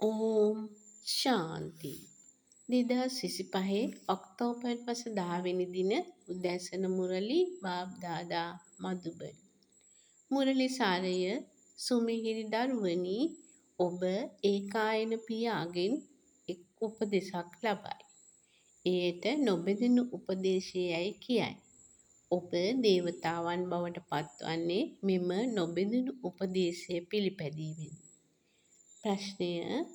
ඕම් ශාන්ති 2025 October මස 10 වෙනි දින උදැසන මුරලි බාබ්දාදා මදුබන් මුරලි සාරය සුමිහිරි දරුවනි ඔබ ඒකායන පියාගෙන් එක් උපදෙසක් ලබයි. එයට නොබෙදෙනු උපදේශයයි කියයි. ඔබ දේවතාවන් බවට පත්වන්නේ මෙම නොබෙදෙනු උපදේශය පිළිපැදීමෙන්. ප්‍රශ්නය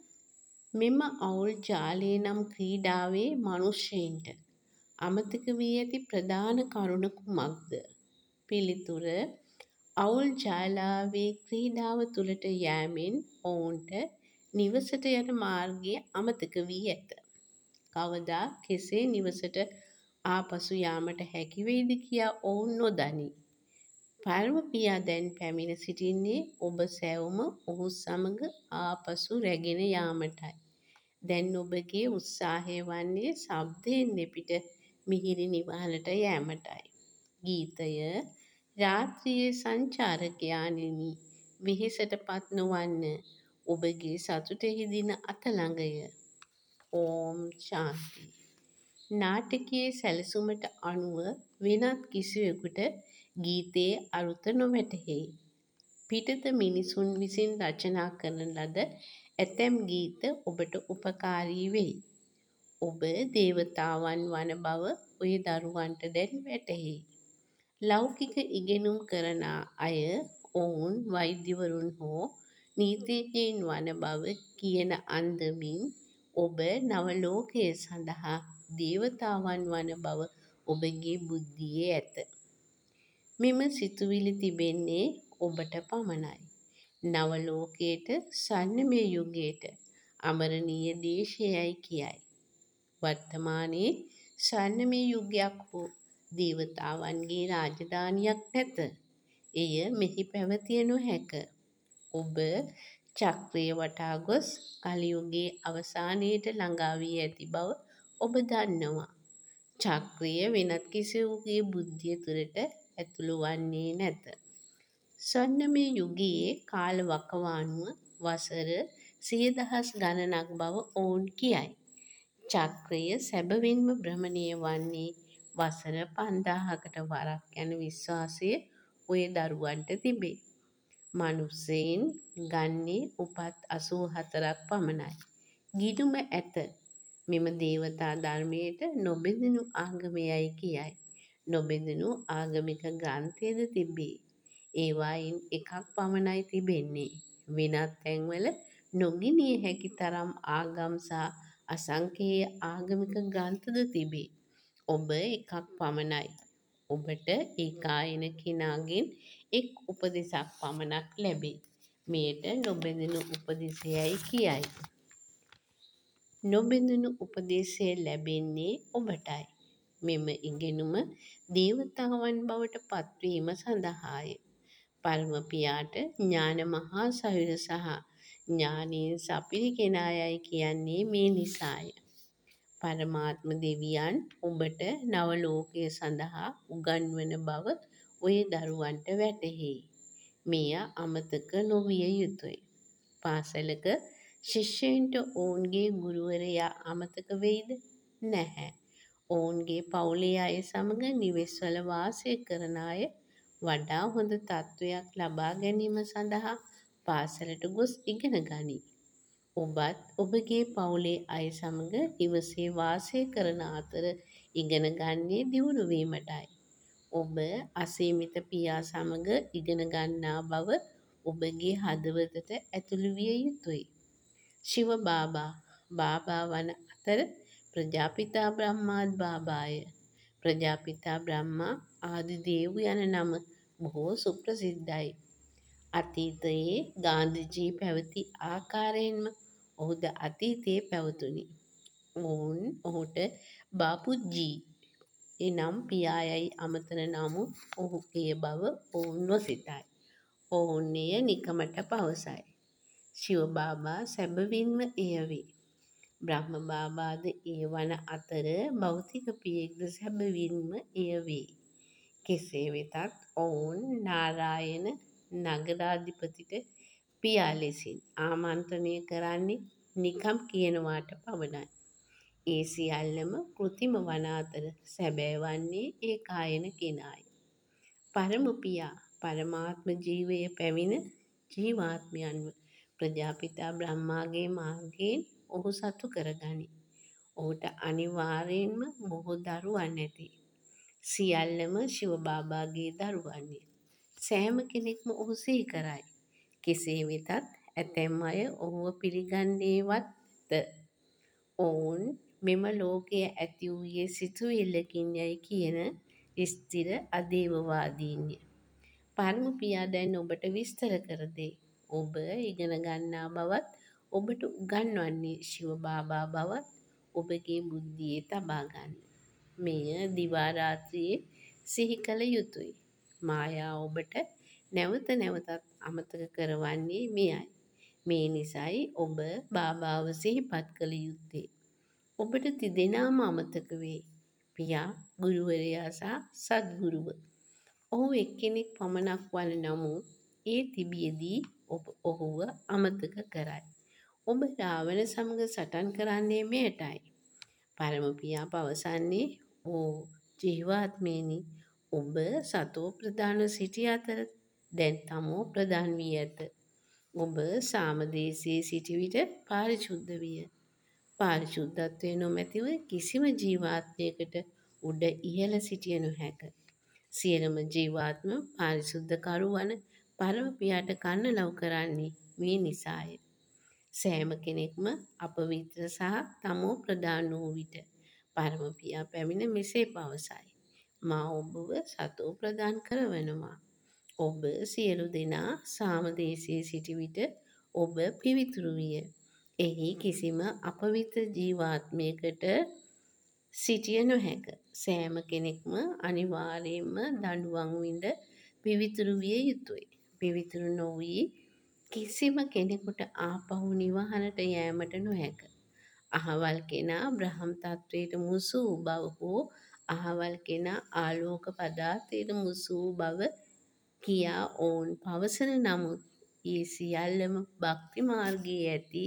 මෙම අවුල් ජාලය නම් ක්‍රීඩාවේ මනුෂ්‍යයින්ට අමතක වී ඇති ප්‍රධාන කරුණ කුමක්ද? පිළිතුර අවුල් ජාලාවේ ක්‍රීඩාව තුළට යෑමෙන් ඔවුන්ට නිවසට යන මාර්ගය අමතක වී ඇත. කවදා කෙසේ නිවසට ආපසු යාමට හැකිවේද කියා ඔවුන් නොදනී. පරම පියා දැන් පැමිණ සිටින්නේ ඔබ සැවොම ඔහු සමග ආපසු රැගෙන යාමටයි. දැන් ඔබගේ උත්සාහය වන්නේ ශබ්දයෙන් දෙපිට මිහිරි නිවහනට යෑමටයි. ගීතය රාත්‍රියේ සංචාරකයාණෙනි වෙහෙසට පත් නොවන්න ඔබගේ සතුටෙහි දින අතළඟය. ඕම් ශාන්ති නාටකයේ සැලසුමට අනුව වෙනත් කිසිවෙකුට ගීතයේ අරුත නොවැටහෙයි. පිටත මිනිසුන් විසින් රචනා කරන ලද ඇතැම් ගීත ඔබට උපකාරී වෙයි. ඔබ දේවතාවන් වන බව ඔය දරුවන්ට දැන් වැටහෙයි. ලෞකික ඉගෙනුම් කරන අය ඔවුන් වෛද්‍යවරුන් හෝ නීතිඥයින් වන බව කියන අන්දමින් ඔබ නවලෝකය සඳහා දේවතාවන් වන බව ඔබගේ බුද්ධියේ ඇත. මෙම සිතුවිලි තිබෙන්නේ ඔබට පමණයි. නවලෝකයට ස්වර්ණමය යුගයට අමරණීය දේශයයි කියයි. වර්තමානයේ ස්වර්ණමය යුගයක් හෝ දේවතාවන්ගේ රාජධානියක් නැත. එය මෙහි පැවතිය නොහැක. ඔබ චක්‍රය වටා ගොස් කලියුගයේ අවසානයට ළඟා වී ඇති බව ඔබ දන්නවා. චක්‍රය වෙනත් කිසිවෙකුගේ බුද්ධිය තුළට ඇතුළු වන්නේ නැත. ස්වර්ණමය යුගයේ කාල වකවානුව වසර 100,000 ගණනක් බව ඔවුන් කියයි. චක්‍රය සැබවින්ම භ්‍රමණය වන්නේ වසර 5000කට වරක් යන විශ්වාසය ඔය දරුවන්ට තිබේ. මනුස්සයින් ගන්නේ උපත් 84ක් පමණයි. ගිණුම ඇත. මෙම දේවතා ධර්මයට නොබෙදෙනු ආගමයයි කියයි. නොබෙදෙනු ආගමික ග්‍රන්ථයද තිබේ. ඒවායින් එකක් පමණයි තිබෙන්නේ. වෙනත් තැන්වල නොගිණිය හැකි තරම් ආගම් සහ අසංඛේය ආගමික ග්‍රන්ථද තිබේ. ඔබ එකක් පමණයි. ඔබට ඒකායන කෙනාගෙන් එක් උපදෙසක් පමණක් ලැබේ. මෙයට නොබෙදෙනු උපදෙසයයි කියයි. නොබෙදෙනු උපදේශය ලැබෙන්නේ ඔබටයි. මෙම ඉගෙනුම දේවතාවන් බවට පත්වීම සඳහාය. පරම පියාට ඥාන මහා සයුර සහ ඥානයෙන් සපිරි කෙනායයි කියන්නේ මේ නිසාය. පරමාත්ම දෙවියන් ඔබට නවලෝකය සඳහා උගන්වන බව ඔය දරුවන්ට වැටහෙයි. මෙය අමතක නොවිය යුතුයි. පාසලක ශිෂ්‍යයින්ට ඔවුන්ගේ ගුරුවරයා අමතක වෙයිද? නැහැ. ඔවුන්ගේ පවුලේ අය සමග නිවෙස්වල වාසය කරන අය වඩා හොඳ තත්ත්වයක් ලබා ගැනීම සඳහා පාසලට ගොස් ඉගෙන ගනී. ඔබත් ඔබගේ පවුලේ අය සමග නිවසේ වාසය කරන අතර ඉගෙන ගන්නේ දියුණු වීමටයි. ඔබ අසීමිත පියා සමග ඉගෙන ගන්නා බව ඔබගේ හදවතට ඇතුළු විය යුතුයි. ශිව බාබා වන අතර ප්‍රජාපිතා බ්‍රහ්මාත් බාබාය. ප්‍රජාපිතා බ්‍රහ්මා ආදිදේව් යන නම බොහෝ සුප්‍රසිද්ධයි. අතීතයේ ගාන්ධිජී පැවති ආකාරයෙන්ම ඔහුද අතීතයේ පැවතුණි. ඔවුන් ඔහුට බාපුජී එනම් පියායයි අමතන නමුත් ඔහු එය බව ඔවුන් නොසිතයි. ඔවුන් එය නිකමට පවසයි. ශිව බාබා සැබවින්ම එය වේ. බ්‍රහ්ම බාබාද එය වන අතර භෞතික පියෙක්ද සැබවින්ම එය වේ. කෙසේ වෙතත් ඔවුන් නාරායන නගරාධිපතිට පියා ලෙසින් ආමන්ත්‍රණය කරන්නේ නිකම් කියනවාට පමණයි. ඒ සියල්ලම කෘතිම වන අතර සැබෑ වන්නේ ඒ කායන කෙනායි. පරම පියා පරමාත්ම ජීවය පැමිණ ජීවාත්මයන්ව ප්‍රජාපිතා බ්‍රහ්මාගේ මාර්ගයෙන් ඔහු සතු කරගනි. ඔහුට අනිවාර්යෙන්ම බොහෝ දරුවන් ඇති. සියල්ලම ශිව බාබාගේ දරුවන්ය. සෑම කෙනෙක්ම ඔහු සිහි කරයි. කෙසේ වෙතත් ඇතැම් අය ඔහුව පිළිගන්නේවත් ද. ඔවුන් මෙම ලෝකය ඇති වූයේ සිතුවිල්ලකින් යැයි කියන ස්ථිර අදේවවාදීන්ය. පරම පියා දැන් ඔබට විස්තර කර දෙයි. ඔබ ඉගෙන ගන්නා බවත් ඔබට උගන්වන්නේ ශිව බාබා බවත් ඔබගේ බුද්ධියේ තබා ගන්න. මෙය දිවා රාත්‍රියේ සිහි කළ යුතුය. මායා ඔබට නැවත නැවතත් අමතක කරවන්නේ මෙයයි. මේ නිසයි ඔබ බාබාව සිහිපත් කළ යුත්තේ. ඔබට තිදෙනාම අමතක වේ. පියා, ගුරුවරයා සහ සද්ගුරුව. ඔහු එක්කෙනෙක් පමණක් වන නමුත් ඒ තිබියදී ඔබ ඔහුව අමතක කරයි. ඔබ රාවණ සමග සටන් කරන්නේ මෙයටයි. පරම පියා පවසන්නේ ඕ ජීවාත්මේනි ඔබ සතෝ ප්‍රධාන සිටි අතර දැන් තමෝ ප්‍රධාන වී ඇත. ඔබ සාමදේශයේ සිටි විට පාරිශුද්ධ විය. පාරිශුද්ධත්වය නොමැතිව කිසිම ජීවාත්මයකට උඩ ඉහළ සිටිය නොහැක. සියලුම ජීවාත්ම පාරිශුද්ධකරු වන පරම පියාට කන්න ලව් කරන්නේ මේ නිසාය. සෑම කෙනෙක්ම අපවිත්‍ර සහ තමෝ ප්‍රධාන වූ විට පරම පියා පැමිණ මෙසේ පවසයි. මා ඔබව සතෝ ප්‍රධාන කරවනවා. ඔබ සියලු දෙනා සාමදේශයේ සිටි විට ඔබ පිවිතුරු විය. එහි කිසිම අපවිත්‍ර ජීවාත්මයකට සිටිය නොහැක. සෑම කෙනෙක්ම අනිවාර්යයෙන්ම දඬුවම් විඳ පිවිතුරු විය යුතුය. පිවිතුරු නොවී කිසිම කෙනෙකුට ආපහු නිවහනට යෑමට නොහැක. අහවල් කෙනා බ්‍රහම් තත්වයට මුසු වූ බව හෝ අහවල් කෙනා ආලෝක පදාර්ථයට මුසු වූ බව කියා ඔවුන් පවසන නමුත් ඒ සියල්ලම භක්ති මාර්ගයේ ඇති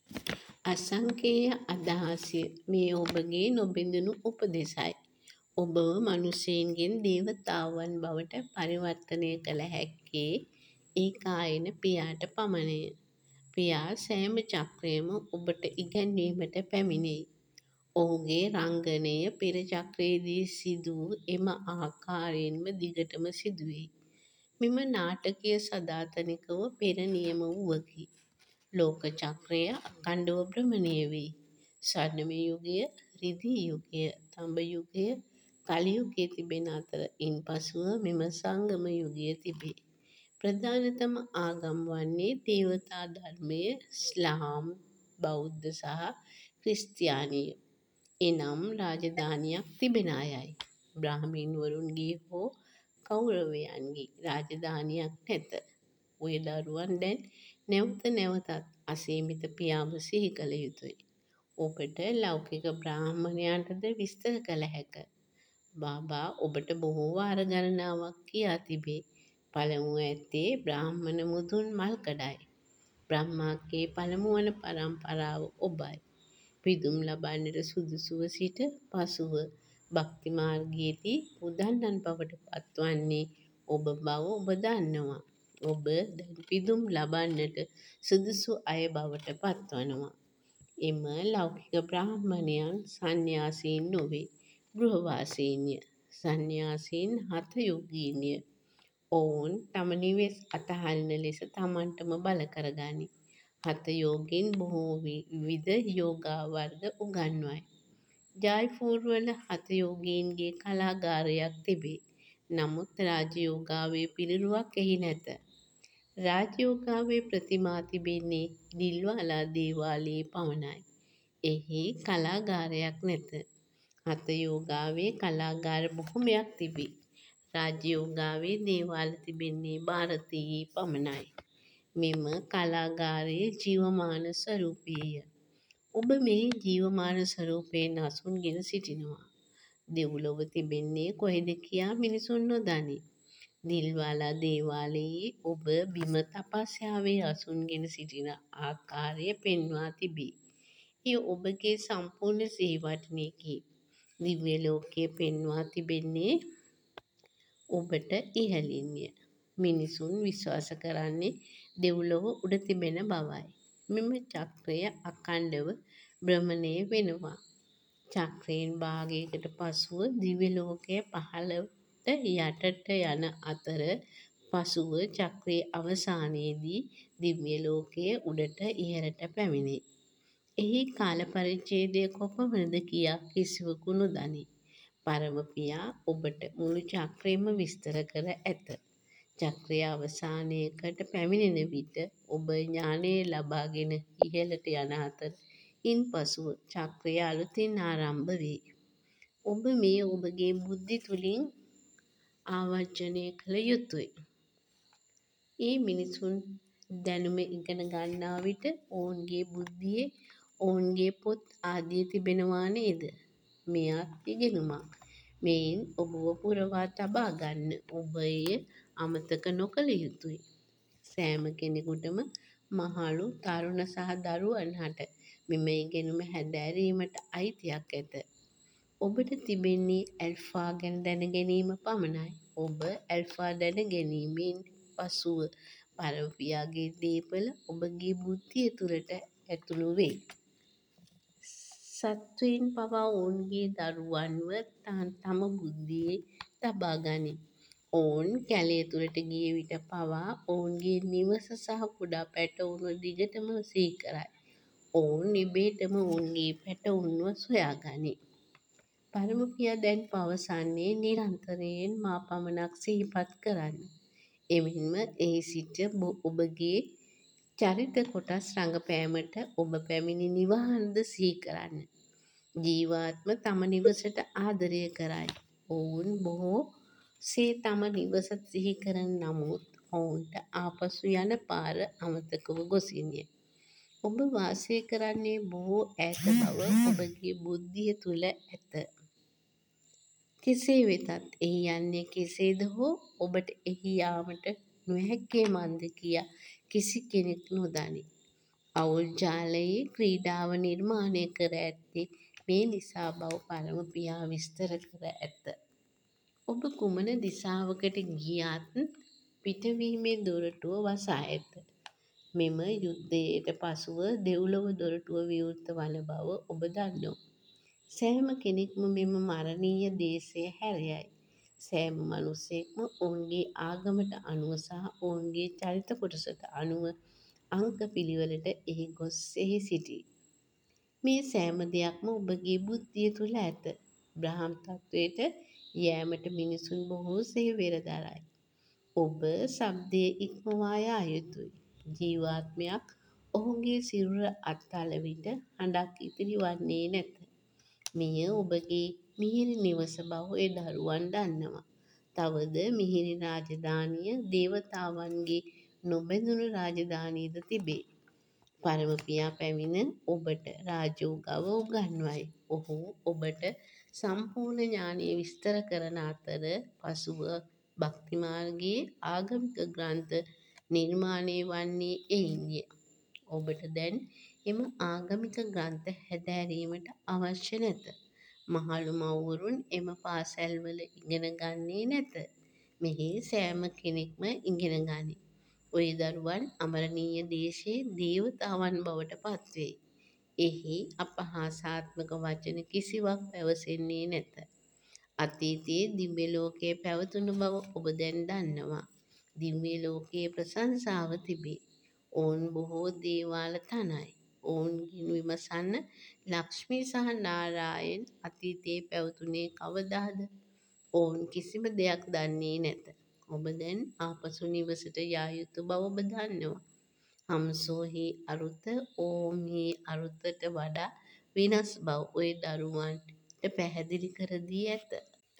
අසංකේය අදහස්ය. මේ ඔබගේ නොබිඳුණු උපදෙසයි. ඔබව මනුෂ්‍යයන්ගෙන් දේවතාවුන් බවට පරිවර්තනය කළ හැක්කේ ඒ කායන පියාට පමණය. පියා සෑම චක්‍රයම ඔබට ඉගැන්වීමට පැමිණෙයි. ඔහුගේ රංගනය පෙර චක්‍රයේදී සිදු වූ එම ආකාරයෙන්ම දිගටම සිදුවෙයි. මෙම නාටකය සදාතනිකව පෙර නියම වූවකි. ලෝක චක්‍රය අඛණ්ඩව භ්‍රමණය වෙයි. ස්වර්ණමය යුගය, රිදී යුගය, තඹ යුගය, කලි යුගය තිබෙන අතර ඉන්පසුව මෙම සංගම යුගය තිබේ. ප්‍රධානතම ආගම් වන්නේ දේවතා ධර්මය, ඉස්ලාම්, බෞද්ධ සහ ක්‍රිස්තියානිය. එනම් රාජධානියක් තිබෙන අයයි. බ්‍රාහ්මීන්වරුන්ගේ හෝ කෞරවයන්ගේ රාජධානියක් නැත. ඔය දරුවන් දැන් නැවත නැවතත් අසීමිත පියාව සිහි කළ යුතුය. ඔබට ලෞකික බ්‍රාහ්මණයන්ටද විස්තර කළ හැක. බාබා ඔබට බොහෝ වාර ගණනාවක් කියා තිබේ. පළමුව ඇත්තේ බ්‍රාහ්මණ මුදුන් මල්කඩයි. බ්‍රහ්මාගේ පළමු වන පරම්පරාව ඔබයි. පිදුම් ලබන්නට සුදුසුව සිට පසුව භක්ති මාර්ගයේදී උදන්නන් බවට පත්වන්නේ ඔබ බව ඔබ දන්නවා. ඔබ දැන් පිදුම් ලබන්නට සුදුසු අය බවට පත්වනවා. එම ලෞකික බ්‍රාහ්මණයන් සන්න්‍යාසීන් නොවේ. ගෘහවාසීන්ය. සන්න්‍යාසීන් හත යෝගීන්ය. ඔවුන් තම නිවෙස් අතහරින ලෙස තමන්ටම බල කරගනි. හත යෝගීන් බොහෝ විවිධ යෝගා වර්ග උගන්වයි. ජයිපුර් වල හත යෝගීන්ගේ කලාගාරයක් තිබේ. නමුත් රාජයෝගාවේ පිළිරුවක් එහි නැත. රාජයෝගාවේ ප්‍රතිමා තිබෙන්නේ දිල්වාලා දේවාලයේ පමණයි. එහි කලාගාරයක් නැත. හත යෝගාවේ කලාගාර බොහොමයක් තිබේ. රාජයෝගාවේ දේවාල තිබෙන්නේ ಭಾರತයේ පමණයි. මෙම කලාගාරයේ ජීවමාන ස්වරූපීය. ඔබ මේ ජීවමාන ස්වරූපයෙන් අසුන්ගෙන සිටිනවා. දෙව්ලොව තිබෙන්නේ කොහෙද කියා මිනිසුන් නොදනී. දිල්වාලා දේවාලයේ ඔබ බිම තපස්යාවේ අසුන්ගෙන සිටින ආකාරය පෙන්වා තිබේ. එය ඔබගේ සම්පූර්ණ සිහිවටනයකි. දිව්‍ය ලෝකය පෙන්වා තිබෙන්නේ ඔබට ඉහළින්ය. මිනිසුන් විශ්වාස කරන්නේ දෙව්ලොව උඩ තිබෙන බවයි. මෙම චක්‍රය අඛණ්ඩව භ්‍රමණය වෙනවා. චක්‍රයෙන් භාගයකට පසුව දිව්‍ය ලෝකය පහළට යටට යන අතර පසුව චක්‍රයේ අවසානයේදී දිව්‍ය ලෝකය උඩට ඉහළට පැමිණේ. එහි කාල පරිච්ඡේදය කොපමණද කියා කිසිවකු නොදනී. පරමපියා ඔබට මුළු චක්‍රයම විස්තර කර ඇත. චක්‍රය අවසානයකට පැමිණෙන විට ඔබ ඥානය ලබාගෙන ඉහළට යන අතර ඉන්පසුව චක්‍රය අලුතින් ආරම්භ වේ. ඔබ මේ ඔබගේ බුද්ධි තුළින් ආවර්ජනය කළ යුතුයි. ඒ මිනිසුන් දැනුම ඉගෙන ගන්නා විට ඔවුන්ගේ බුද්ධියේ ඔවුන්ගේ පොත් ආදිය තිබෙනවා නේද? මෙයත් ඉගෙනුමක්. මෙයින් ඔබව පුරවා තබා ගන්න ඔබ එය අමතක නොකළ යුතුයි. සෑම කෙනෙකුටම මහලු, තරුණ සහ දරුවන් හට මෙම ඉගෙනුම හැදෑරීමට අයිතියක් ඇත. ඔබට තිබෙන්නේ ඇල්ෆා ගැන දැන ගැනීම පමණයි. ඔබ ඇල්ෆා දැන ගැනීමෙන් පසුව පරමපියාගේ දේපල ඔබගේ බුද්ධිය තුළට ඇතුළු වේ. සත්වයින් පවා ඔවුන්ගේ දරුවන්ව තම බුද්ධියේ තබා ගනී. ඔවුන් කැලය තුළට ගිය විට පවා ඔවුන්ගේ නිවස සහ කුඩා පැටවුන්ව දිගටම සිහි කරයි. ඔවුන් ඉබේටම ඔවුන්ගේ පැටවුන්ව සොයා ගනී. පරමපියා දැන් පවසන්නේ නිරන්තරයෙන් මා පමණක් සිහිපත් කරන්න. එමෙන්ම එහි සිට ඔබගේ චරිත කොටස් රඟපෑමට ඔබ පැමිණි නිවහනද සිහි කරන්න. ජීවාත්ම තම නිවසට ආදරය කරයි. ඔවුන් බොහෝ සේ තම නිවස සිහි කරන නමුත් ඔවුන්ට ආපසු යන පාර අමතකව ගොසින්ය. ඔබ වාසය කරන්නේ බොහෝ ඈත බව ඔබගේ බුද්ධිය තුළ ඇත. කෙසේ වෙතත් එහි යන්නේ කෙසේද හෝ ඔබට එහි යාමට නොහැක්කේ මන්ද කියා කිසි කෙනෙක් නොදනී. අවුල් ජාලයේ ක්‍රීඩාව නිර්මාණය කර ඇත්තේ මේ නිසා බව පරමපියා විස්තර කර ඇත. ඔබ කුමන දිසාවකට ගියත් පිටවීමේ දොරටුව වසා ඇත. මෙම යුද්ධයට පසුව දෙව්ලොව දොරටුව විවෘත වන බව ඔබ දන්නවා. සෑම කෙනෙක්ම මෙම මරණීය දේශය හැර යයි. සෑම මනුස්සයෙක්ම ඔවුන්ගේ ආගමට අනුව සහ ඔවුන්ගේ චරිත කොටසට අනුව අංක පිළිවෙලට එහි ගොස් එහි සිටී. මේ සෑම දෙයක්ම ඔබගේ බුද්ධිය තුළ ඇත. බ්‍රහ්ම තත්වයට යෑමට මිනිසුන් බොහෝ සේ වෙර දරයි. ඔබ ශබ්දය ඉක්මවා යා යුතුයි. ජීවාත්මයක් ඔහුගේ සිරුර අත්හළ විට හඬක් ඉතිරි වන්නේ නැත. මෙය ඔබගේ මිහිරි නිවස බව ඒ දරුවන් දන්නවා. තවද මිහිරි රාජධානිය දේවතාවන්ගේ නොබැඳුණු රාජධානියද තිබේ. පරමපියා පැමිණ ඔබට රාජෝගව උගන්වයි. ඔහු ඔබට සම්පූර්ණ ඥානය විස්තර කරන අතර පසුව භක්ති මාර්ගයේ ආගමික ග්‍රන්ථ නිර්මාණය වන්නේ එයින්ය. ඔබට දැන් එම ආගමික ග්‍රන්ථ හැදෑරීමට අවශ්‍ය නැත. මහලු මව්වරුන් එම පාසැල්වල ඉගෙන ගන්නේ නැත. මෙහි සෑම කෙනෙක්ම ඉගෙන ගනී. ඔය දරුවන් අමරණීය දේශයේ දේවතාවන් බවට පත්වෙයි. එහි අපහාසාත්මක වචන කිසිවක් පැවසෙන්නේ නැත. අතීතයේ දිව්‍ය ලෝකයේ පැවතුණු බව ඔබ දැන් දන්නවා. දිව්‍ය ලෝකයේ ප්‍රශංසාව තිබේ. ඔවුන් බොහෝ දේවාල තනයි. ඔවුන්ගෙන් විමසන්න ලක්ෂ්මී සහ නාරායන් අතීතයේ පැවතුනේ කවදාද? ඔවුන් කිසිම දෙයක් දන්නේ නැත. ඔබ දැන් ආපසු නිවසට යා යුතු බව ඔබ දන්නවා. හම්සෝහි අරුත ඕම්හි අරුතට වඩා වෙනස් බව ඔය දරුවන්ට පැහැදිලි කර දී ඇත.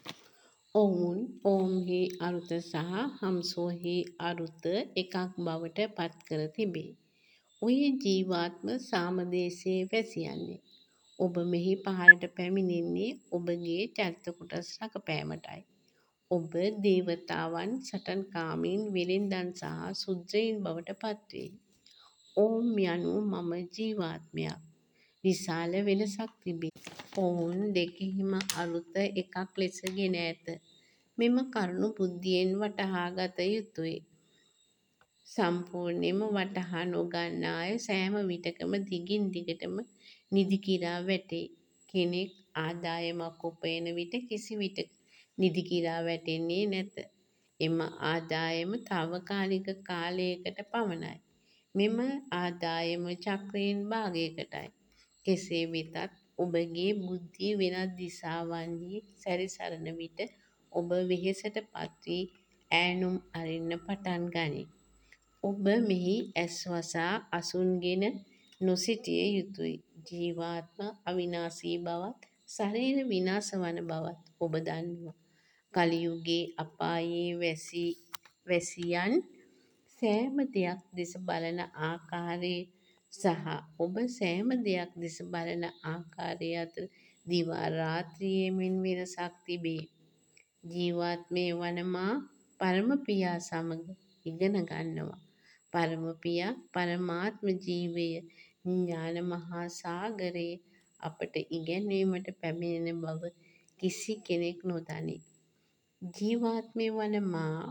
ඔවුන් ඕම්හි අරුත සහ හම්සෝහි අරුත එකක් බවට පත් කර තිබේ. ඔය ජීවාත්ම සාමදේශයේ වැසියන්නේ. ඔබ මෙහි පහළට පැමිණෙන්නේ ඔබගේ චරිත කොටස් රඟපෑමටයි. ඔබ දේවතාවන් සටන්කාමීන් වෙළෙන්දන් සහ ශුද්‍රයින් බවට පත්වේ. ඔවුන් යනු මම ජීවාත්මයක්. විශාල වෙනසක් තිබේ. ඔවුන් දෙකෙහිම අරුත එකක් ලෙස ගෙන ඇත. මෙම කරුණු බුද්ධියෙන් වටහා ගත යුතුය. සම්පූර්ණයෙන්ම වටහා නොගන්නා අය සෑම විටකම දිගින් දිගටම නිදිකිරා වැටේ. කෙනෙක් ආදායමක් උපයන විට කිසි විටක නිදිකිරා වැටෙන්නේ නැත. එම ආදායම තාවකාලික කාලයකට පමණයි. මෙම ආදායම චක්‍රයෙන් භාගයකටයි. කෙසේ වෙතත් ඔබගේ බුද්ධිය වෙනත් දිසාවන්හි සැරිසරන විට ඔබ වෙහෙසට පත්වී ඈනුම් අරින්න පටන් ගනී. ඔබ මෙහි ඇස් වසා අසුන්ගෙන නොසිටිය යුතුයි. ජීවාත්ම අවිනාශී බවත් ශරීර විනාශ වන බවත් ඔබ දන්නවා. කලි යුගයේ අපායේ වැසියන් සෑම දෙයක් දෙස බලන ආකාරය සහ ඔබ සෑම දෙයක් දෙස බලන ආකාරය අතර දිවා රාත්‍රියේ මෙන් වෙනසක් තිබේ. ජීවාත්මය වන මා පරම පියා සමග ඉගෙන ගන්නවා. පරම පියා පරමාත්ම ජීවය ඥාන මහා සාගරයේ අපට ඉගැන්වීමට පැමිණෙන බව කිසි කෙනෙක් නොදනී. ජීවාත්මය වන මා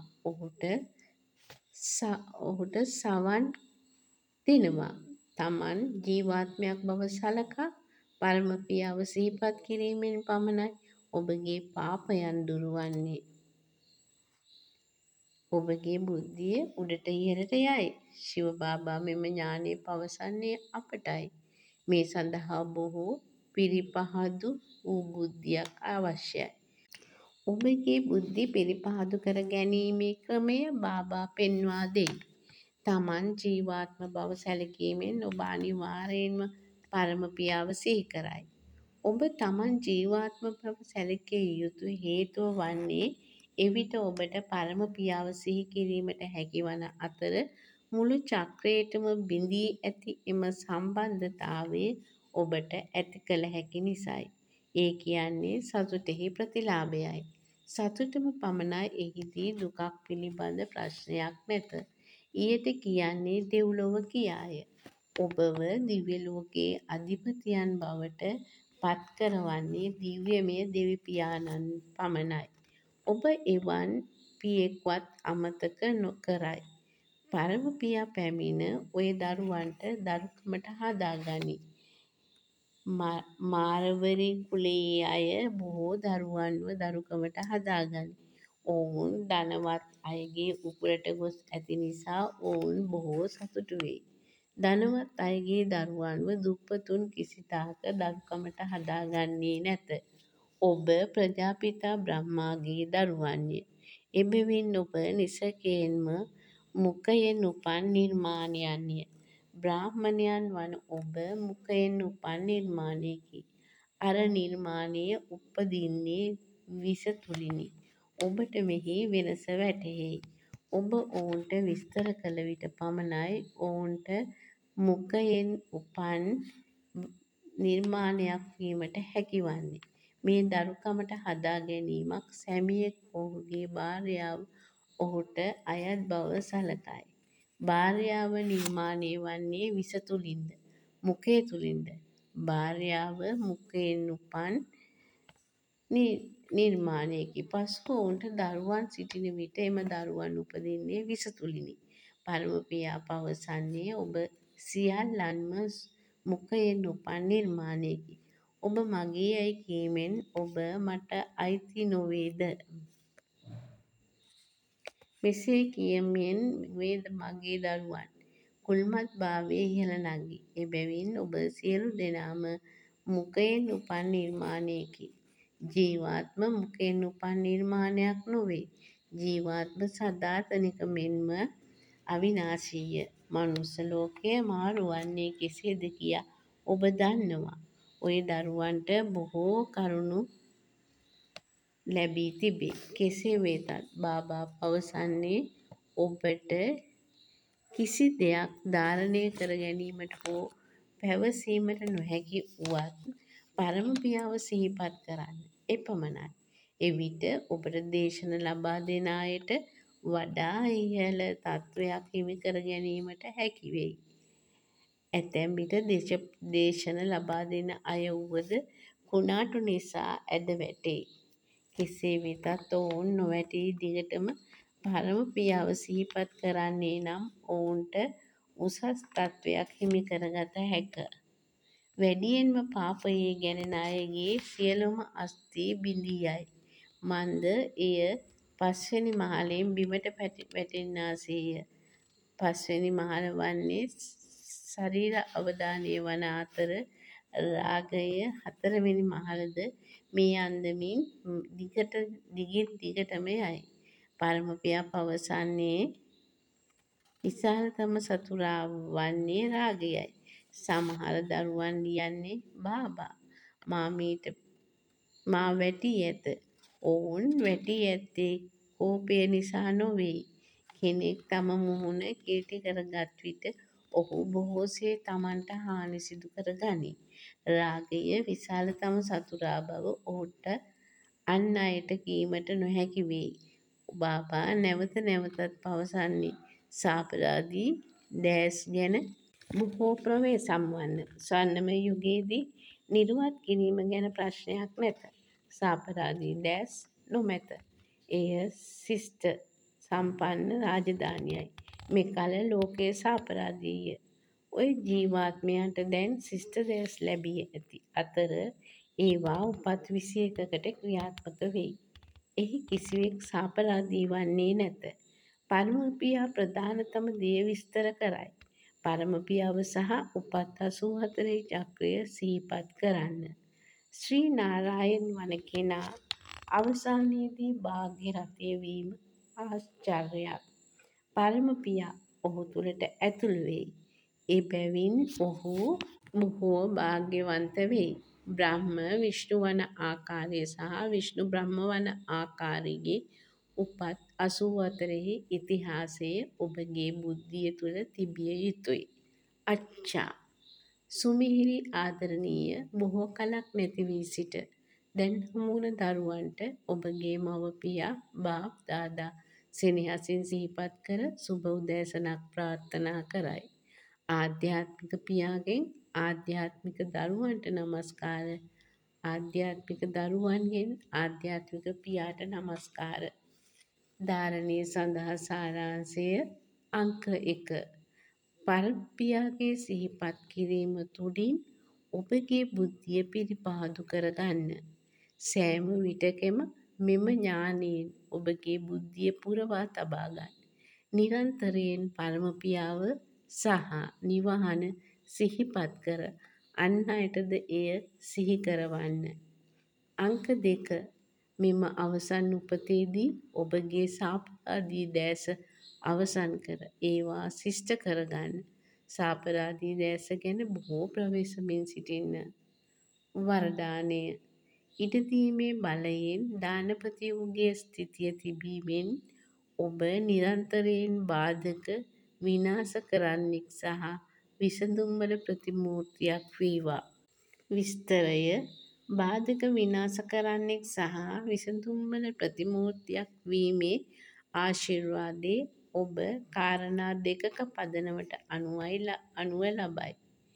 ඔහුට සවන් දෙනවා. තමන් ජීවාත්මයක් බව සලකා පරම පියාව සිහිපත් කිරීමෙන් පමණයි ඔබගේ පාපයන් දුරුවන්නේ. ඔබගේ බුද්ධිය උඩට ඉහළට යයි. ශිව බාබා මෙම ඥානය පවසන්නේ අපටයි. මේ සඳහා බොහෝ පිරිපහදු වූ බුද්ධියක් අවශ්‍යයි. ඔබගේ බුද්ධිය පිරිපහදු කර ගැනීමේ ක්‍රමය බාබා පෙන්වා දෙයි. තමන් ජීවාත්ම බව සැලකීමෙන් ඔබ අනිවාර්යයෙන්ම පරම පියාව සිහි කරයි. ඔබ තමන් ජීවාත්ම බව සැලකිය යුතු හේතුව වන්නේ එවිට ඔබට පරම පියාව සිහි කිරීමට හැකිවන අතර මුළු චක්‍රයටම බිඳී ඇති එම සම්බන්ධතාවය ඔබට ඇති කළ හැකි නිසයි. ඒ කියන්නේ සතුටෙහි ප්‍රතිලාභයයි. සතුටම පමණයි එහිදී දුකක් පිළිබඳ ප්‍රශ්නයක් නැත. ඊට කියන්නේ දෙව්ලොව කියාය. ඔබව දිව්‍ය ලෝකයේ අධිපතියන් බවට පත් කරවන්නේ දිව්‍යමය දෙවි පියාණන් පමණයි. ඔබ එවන් පියෙක්වත් අමතක නොකරයි. පරම පියා පැමිණ ඔය දරුවන්ට දරුකමට හදා ගනී. මාරවරින් කුලයේ අය බොහෝ දරුවන්ව දරුකමට හදාගනී. ඔවුන් ධනවත් අයගේ උපුලට ගොස් ඇති නිසා ඔවුන් බොහෝ සතුටු වෙයි. ධනවත් අයගේ දරුවන්ව දුප්පතුන් කිසිදාක දරුකමට හදාගන්නේ නැත. ඔබ ප්‍රජාපිතා බ්‍රහ්මාගේ දරුවන්ය. එබැවින් ඔබ නිසකයෙන්ම මුඛයෙන් උපන් නිර්මාණයන්ය. බ්‍රාහ්මණයන් වන ඔබ මුඛයෙන් උපන් නිර්මාණයකි. අර නිර්මාණය උපදින්නේ විෂ තුලිනි. ඔබට මෙහි වෙනස වැටහෙයි. ඔබ ඔවුන්ට විස්තර කළ විට පමණයි ඔවුන්ට මුඛයෙන් උපන් නිර්මාණයක් වීමට හැකිවන්නේ. මේ දරුකමට හදා ගැනීමක් සැමියෙක් ඔහුගේ භාර්යාව ඔහුට අයත් බව සලකයි. භාර්යාව නිර්මාණය වන්නේ විෂ තුලින්ද, මුඛය තුලින්ද? භාර්යාව මුඛයෙන් උපන් නිර්මාණයකි. පසුව ඔවුන්ට දරුවන් සිටින විට එම දරුවන් උපදින්නේ විෂ තුලිනි. පරම පියා පවසන්නේ ඔබ සියල්ලන්ම මුඛයෙන් උපන් නිර්මාණයකි. ඔබ මගේ යැයි කීමෙන් ඔබ මට අයිති නොවේද? මෙසේ කියමින් වේද මගේ දරුවන් කුල්මත් භාවයේ ඉහළ නගී. එබැවින් ඔබ සියලු දෙනාම මුඛයෙන් උපන් නිර්මාණයකි. ජීවාත්ම මුඛයෙන් උපන් නිර්මාණයක් නොවේ. ජීවාත්ම සදාතනික මෙන්ම අවිනාශීය. මනුස්ස ලෝකය මාරු වන්නේ කෙසේද කියා ඔබ දන්නවා. ඔය දරුවන්ට බොහෝ කරුණු ලැබී තිබේ. කෙසේ වෙතත් බාබා පවසන්නේ ඔබට කිසි දෙයක් ධාරණය කර ගැනීමට හෝ පැවසීමට නොහැකි වුවත් පරම පියාව සිහිපත් කරන්න. එපමණයි. එවිට ඔබට දේශන ලබා දෙන අයට වඩා ඉහළ තත්ත්වයක් හිමි කර ගැනීමට හැකි වෙයි. ඇතැම් විට දේශන ලබා දෙන අය වුවද කුණාටු නිසා ඇද වැටෙයි. කෙසේ වෙතත් ඔවුන් නොවැටී දිගටම පරම පියාව සිහිපත් කරන්නේ නම් ඔවුන්ට උසස් තත්ත්වයක් හිමි කරගත හැක. වැඩියෙන්ම පාපයේ ගැනෙන අයගේ සියලුම අස්ථි බිඳී යයි. මන්ද එය පස්වැනි මහලෙන් බිමට වැටෙන්නාසේය. පස්වැනි මහල වන්නේ ශරීර අවධානය වන අතර රාගය හතරවෙනි මහලද මේ අන්දමින් දිගින් දිගටම යයි. පරමපියා පවසන්නේ විශාලතම සතුරා වන්නේ රාගයයි. සමහර දරුවන් ලියන්නේ බාබා මා වැටී ඇත. ඔවුන් වැටී ඇත්තේ කෝපය නිසා නොවෙයි. කෙනෙක් තම මුහුණ කිළිටි කරගත් විට ඔහු බොහෝසේ තමන්ට හානි සිදු කර ගනී. රාගය විශාලතම සතුරා බව ඔහුට අන් අයට කීමට නොහැකි වෙයි. බාබා නැවත නැවතත් පවසන්නේ සාපරාධී දෑස් ගැන. බොහෝ ප්‍රවේශම් වන්න. ස්වර්ණමය යුගයේදී නිරුවත් කිරීම ගැන ප්‍රශ්නයක් නැත. සාපරාධී දෑස් නොමැත. එය ශිෂ්ට සම්පන්න රාජධානියයි. මෙකල ලෝකය සාපරාධීය. ඔය ජීවාත්මයන්ට දැන් ශිෂ්ට දෑස් ලැබී ඇති අතර ඒවා උපත් 21කට ක්‍රියාත්මක වෙයි. එහි කිසිවෙක් සාපරාධී වන්නේ නැත. පරමපියා ප්‍රධානතම දෙය විස්තර කරයි. පරමපියාව සහ උපත් 84 චක්‍රය සිහිපත් කරන්න. ශ්‍රී නාරායන් වන කෙනා අවසානයේදී භාග්‍ය රථය වීම ආශ්චර්යයක්. පරමපියා ඔහු තුළට ඇතුළු වෙයි. එබැවින් ඔහු බොහෝ භාග්‍යවන්ත වෙයි. බ්‍රහ්ම විෂ්ණු වන ආකාරය සහ විෂ්ණු බ්‍රහ්ම වන ආකාරයේ උපත් 84හි ඉතිහාසය ඔබගේ බුද්ධිය තුළ තිබිය යුතුයි. අච්චා සුමිහිරි ආදරණීය බොහෝ කලක් නැති වී සිට දැන් හමුවන දරුවන්ට ඔබගේ මව පියා බාප් දාදා සෙනෙහසින් සිහිපත් කර සුබ උදෑසනක් ප්‍රාර්ථනා කරයි. ආධ්‍යාත්මික පියාගෙන් ආධ්‍යාත්මික දරුවන්ට නමස්කාර. ආධ්‍යාත්මික දරුවන්ගෙන් ආධ්‍යාත්මික පියාට නමස්කාර. ධාරණය සඳහා සාරාංශය අංක 1. පරමපියාගේ සිහිපත් කිරීම තුළින් ඔබගේ බුද්ධිය පිරිපහදු කරගන්න. සෑම විටකෙම මෙම ඥානයෙන් ඔබගේ බුද්ධිය පුරවා තබා ගන්න. නිරන්තරයෙන් පරමපියාව සහ නිවහන සිහිපත් කර අන් අයටද එය සිහි කරවන්න. අංක 2. මෙම අවසන් උපතේදී ඔබගේ සාපරාධී දෑස අවසන් කර ඒවා ශිෂ්ට කරගන්න. සාපරාධී දෑස ගැන බොහෝ ප්‍රවේශමෙන් සිටින්න. වරදානය ඉඩදීමේ බලයෙන් දානපතිවුගේ ස්ථිතිය තිබීමෙන් ඔබ නිරන්තරයෙන් බාධක විනාශ කරන්නෙක් සහ විසඳුම්වල ප්‍රතිමූර්තියක් වේවා. විස්තරය බාධක විනාශ කරන්නෙක් සහ විසඳුම්වල ප්‍රතිමූර්තියක් වීමේ ආශිර්වාදය ඔබ කාරණා දෙකක පදනමට අනුව ලබයි.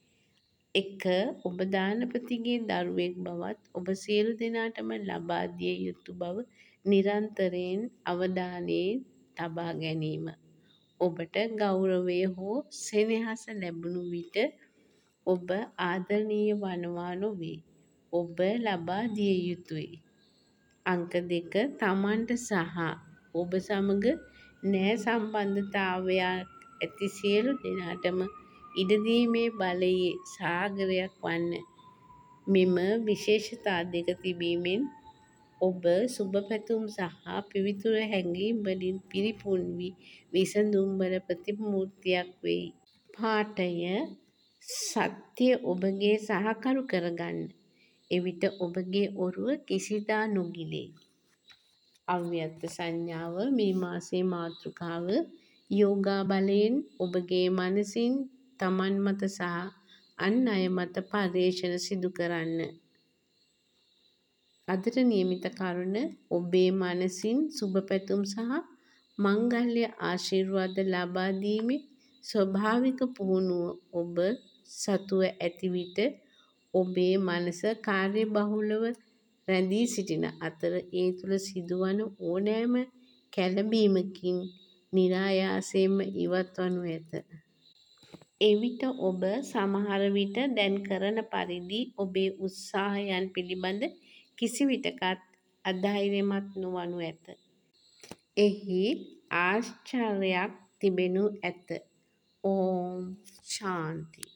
1. ඔබ දානපතිගේ දරුවෙක් බවත් ඔබ සියලු දෙනාටම ලබා දිය යුතු බව නිරන්තරයෙන් අවධානයේ තබා ගැනීම. ඔබට ගෞරවය හෝ සෙනෙහස ලැබුණු විට ඔබ ආදරණීය වනවා නොවේ. ඔබ ලබා දිය යුතුයි. අංක 2. තමන්ට සහ ඔබ සමග නෑ සම්බන්ධතාවයක් ඇති සියලු දෙනාටම ඉඩදීමේ බලයේ සාගරයක් වන්න. මෙම විශේෂතා දෙක තිබීමෙන් ඔබ සුබ පැතුම් සහ පිවිතුරු හැඟීම් වලින් පිරිපුන් වී විසඳුම්වල ප්‍රතිමූර්තියක් වෙයි. පාඨය සත්‍ය ඔබගේ සහකරු කරගන්න. එවිට ඔබගේ ඔරුව කිසිදා නොගිලෙයි. අව්‍යක්ත සංඥාව මේ මාසයේ මාතෘකාව යෝගා බලයෙන් ඔබගේ මනසින් තමන් මත සහ අන් අය මත පර්යේෂණ සිදු කරන්න. අදට නියමිත කරුණ ඔබේ මනසින් සුබ පැතුම් සහ මංගල්‍ය ආශිර්වාද ලබා දීමේ ස්වභාවික පුහුණුව ඔබ සතුව ඇති විට ඔබේ මනස කාර්යබහුලව රැඳී සිටින අතර ඒ තුළ සිදුවන ඕනෑම කැළඹීමකින් නිරායාසයෙන්ම ඉවත් වනු ඇත. එවිට ඔබ සමහර විට දැන් කරන පරිදි ඔබේ උත්සාහයන් පිළිබඳ කිසිවිටෙකත් අධෛර්යමත් නොවනු ඇත. එහි ආශ්චර්යයක් තිබෙනු ඇත. ඕම් ශාන්තියි.